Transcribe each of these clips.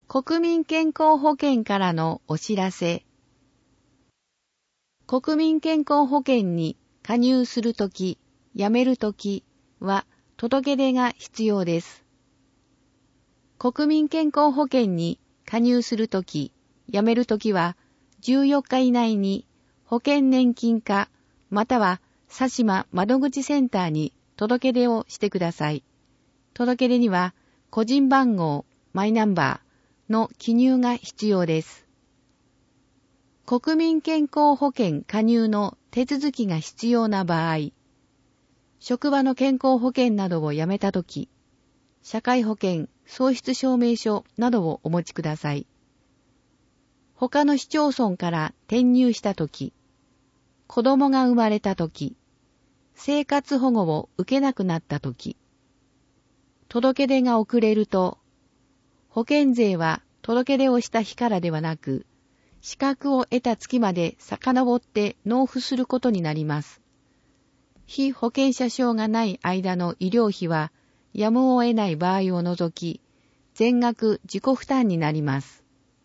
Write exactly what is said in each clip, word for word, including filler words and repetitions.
国民健康保険からのお知らせ。国民健康保険に加入するとき、辞めるときは届け出が必要です。国民健康保険に加入するとき、辞めるときはじゅうよっか以内に保険年金課または佐島窓口センターに届け出をしてください。届け出には個人番号、マイナンバーの記入が必要です。国民健康保険加入の手続きが必要な場合、職場の健康保険などをやめたとき、社会保険、喪失証明書などをお持ちください。他の市町村から転入したとき、子供が生まれたとき、生活保護を受けなくなったとき、届け出が遅れると、保険税は届け出をした日からではなく、資格を得た月まで遡って納付することになります。被保険者証がない間の医療費は、やむを得ない場合を除き、全額自己負担になります。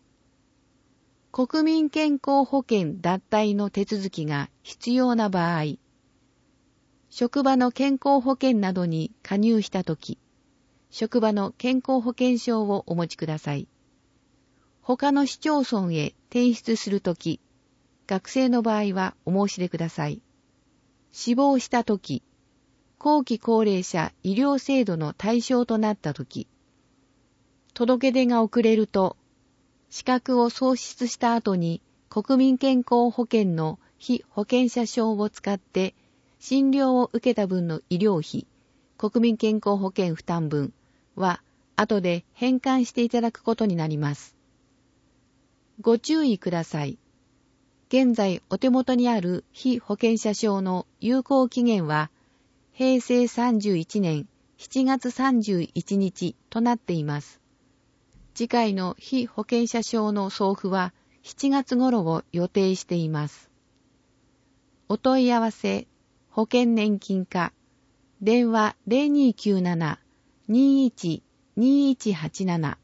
国民健康保険脱退の手続きが必要な場合、職場の健康保険などに加入したとき、職場の健康保険証をお持ちください。他の市町村へ転出するとき、学生の場合はお申し出ください。死亡したとき、後期高齢者医療制度の対象となったとき、届け出が遅れると、資格を喪失した後に国民健康保険の被保険者証を使って診療を受けた分の医療費、国民健康保険負担分は後で返還していただくことになります。ご注意ください。現在お手元にある被保険者証の有効期限はへいせいさんじゅういちねんしちがつさんじゅういちにちとなっています。次回の被保険者証の送付はしちがつ頃を予定しています。お問い合わせ、保険年金課、電話 ゼロにーきゅうなな にーいち にーいちはちなな